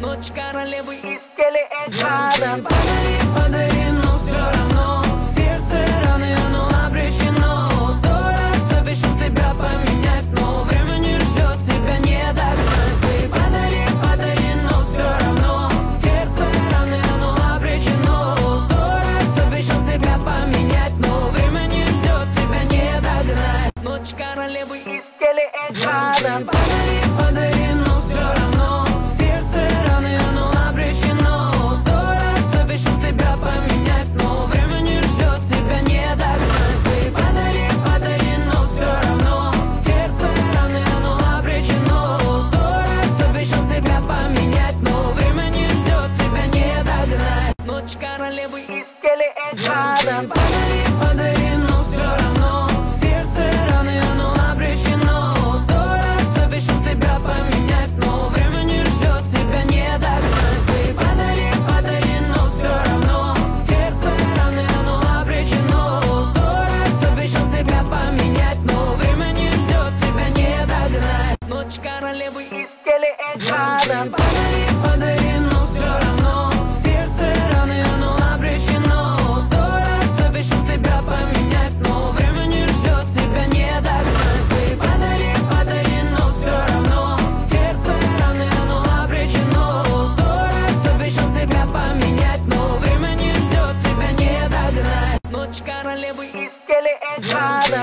Ночь королевы из телеэкрана. Подари, подари, но все равно сердце раны, оно обречено. 100 раз обещал себя поменять, но время не ждет, тебя не догнать. Ты подари, подари, но все равно сердце раны, оно обречено. 100 раз обещал себя поменять, но время не ждет, тебя не догнать. Ночь королевы из телеэкрана. Подари, подари, но все равно сердце раны, оно обречено. 100 раз обещал себя поменять, но время не ждет, тебя не догнать. Ты подари, подари, но все равно сердце раны, оно обречено. 100 раз обещал себя поменять, но время не ждет, тебя не догнать. Ночь королевы из телеэкрана. Подари,